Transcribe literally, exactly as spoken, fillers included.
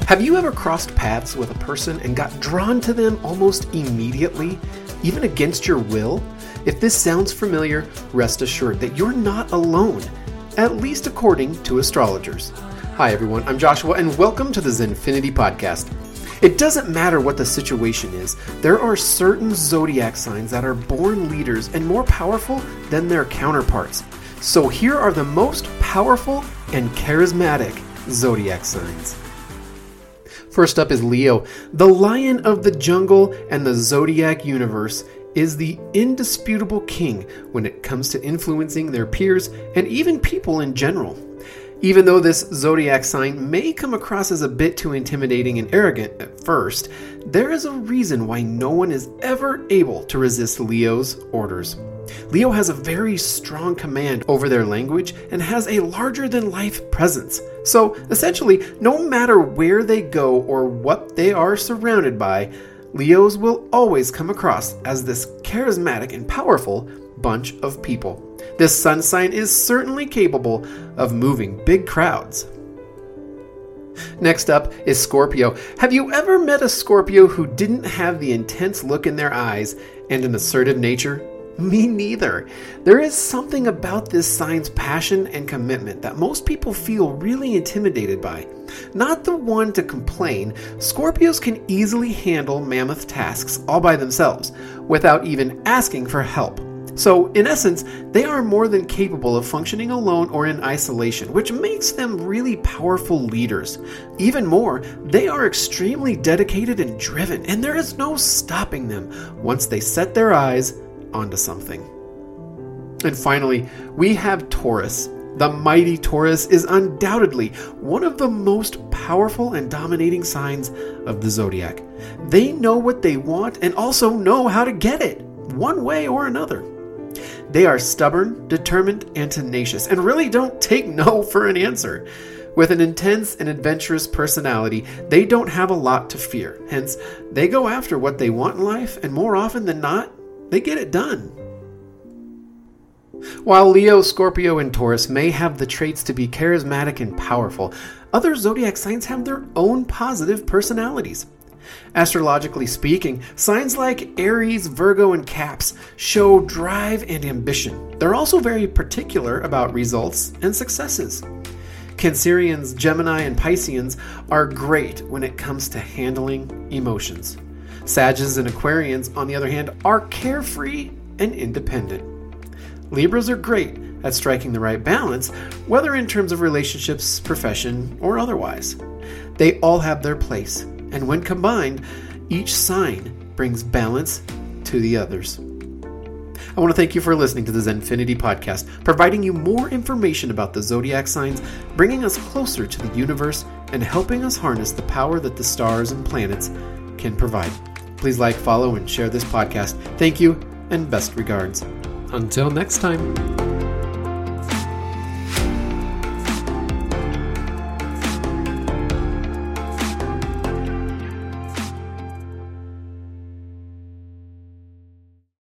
Have you ever crossed paths with a person and got drawn to them almost immediately, even against your will? If this sounds familiar, rest assured that you're not alone, at least according to astrologers. Hi everyone, I'm Joshua and welcome to the Zenfinity Podcast. It doesn't matter what the situation is, there are certain zodiac signs that are born leaders and more powerful than their counterparts. So here are the most powerful and charismatic zodiac signs. First up is Leo. The lion of the jungle and the zodiac universe is the indisputable king when it comes to influencing their peers and even people in general. Even though this zodiac sign may come across as a bit too intimidating and arrogant at first, there is a reason why no one is ever able to resist Leo's orders. Leo has a very strong command over their language and has a larger-than-life presence. So, essentially, no matter where they go or what they are surrounded by, Leos will always come across as this charismatic and powerful bunch of people. This sun sign is certainly capable of moving big crowds. Next up is Scorpio. Have you ever met a Scorpio who didn't have the intense look in their eyes and an assertive nature? Me neither. There is something about this sign's passion and commitment that most people feel really intimidated by. Not the one to complain, Scorpios can easily handle mammoth tasks all by themselves without even asking for help. So, in essence, they are more than capable of functioning alone or in isolation, which makes them really powerful leaders. Even more, they are extremely dedicated and driven, and there is no stopping them once they set their eyes onto something. And finally, we have Taurus. The mighty Taurus is undoubtedly one of the most powerful and dominating signs of the zodiac. They know what they want and also know how to get it, one way or another. They are stubborn, determined, and tenacious, and really don't take no for an answer. With an intense and adventurous personality, they don't have a lot to fear. Hence, they go after what they want in life, and more often than not, they get it done. While Leo, Scorpio, and Taurus may have the traits to be charismatic and powerful, other zodiac signs have their own positive personalities. Astrologically speaking, signs like Aries, Virgo, and Caps show drive and ambition. They're also very particular about results and successes. Cancerians, Gemini, and Pisceans are great when it comes to handling emotions. Sagittarius and Aquarians, on the other hand, are carefree and independent. Libras are great at striking the right balance, whether in terms of relationships, profession, or otherwise. They all have their place, and when combined, each sign brings balance to the others. I want to thank you for listening to the Zenfinity Podcast, providing you more information about the zodiac signs, bringing us closer to the universe, and helping us harness the power that the stars and planets can provide. Please like, follow, and share this podcast. Thank you, and best regards. Until next time.